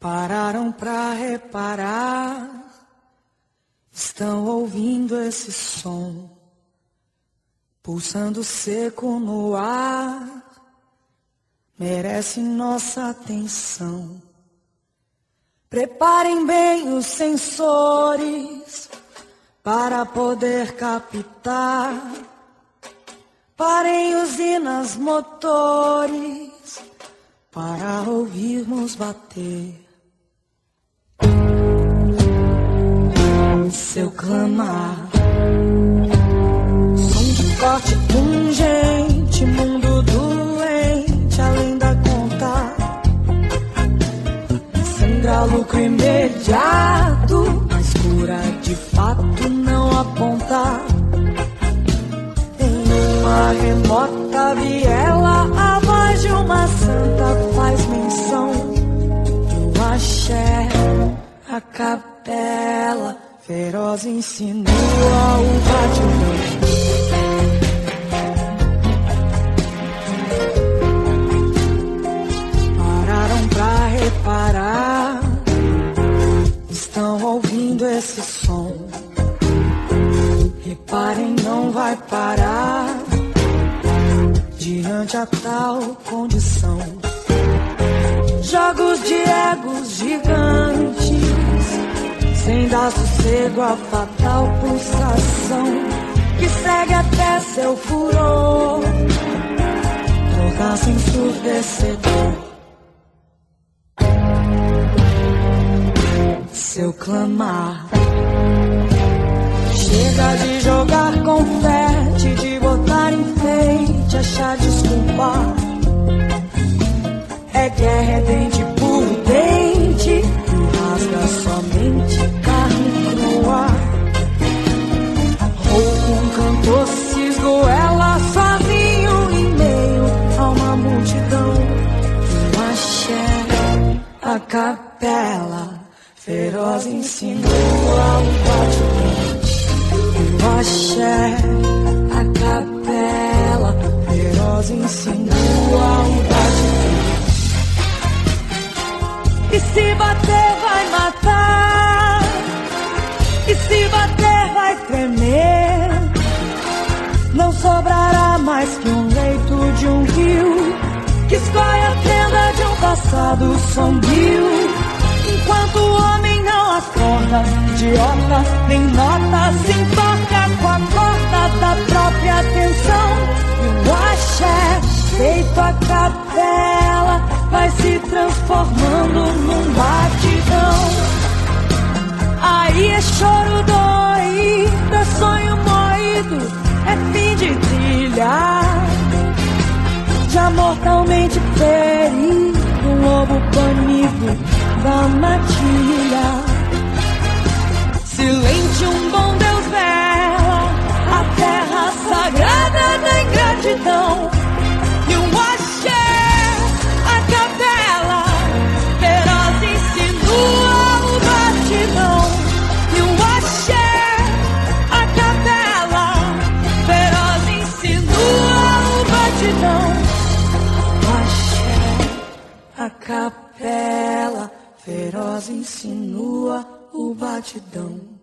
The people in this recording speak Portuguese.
Pararam pra reparar, estão ouvindo esse som, pulsando seco no ar, merece nossa atenção. Preparem bem os sensores para poder captar. Parem usinas, motores para ouvirmos bater. Seu clamar, som de corte pungente, mundo doente além da conta. Sangra lucro imediato, mas cura de fato não aponta. Em uma remota viela, a voz de uma santa faz menção do axé, a capela feroz insinua o batidão. Pararam pra reparar, estão ouvindo esse som. Reparem, não vai parar diante a tal condição. Jogos de egos gigantes, sem dar sossego à fatal pulsação que segue até seu furor, tornar-se ensurdecedor. Seu clamar chega de jogar confete, de botar enfeite, achar desculpa. É guerra, é dente por dente, rasga somente carne crua. Rouco um cantor se esgoela sozinho em meio a uma multidão. Um axé, a capela feroz insinua o batidão. Um axé, a capela feroz insinua o batidão. E se bater vai matar, e se bater vai tremer. Não sobrará mais que um leito de um rio que escorre a tenda de um passado sombrio. Enquanto o homem não acorda, idiota nem nota, se entorca com a corda da própria atenção. E o axé, feito a capela, vai se transformando num batidão. Aí é choro doído, é sonho moído, é fim de trilha. Já mortalmente ferido, um lobo banido da matilha. Silente um bom Deus vela a terra sagrada da ingratidão. E um axé, a capela feroz insinua o batidão. E um axé, a capela feroz insinua o batidão. O axé, a capela feroz insinua o batidão.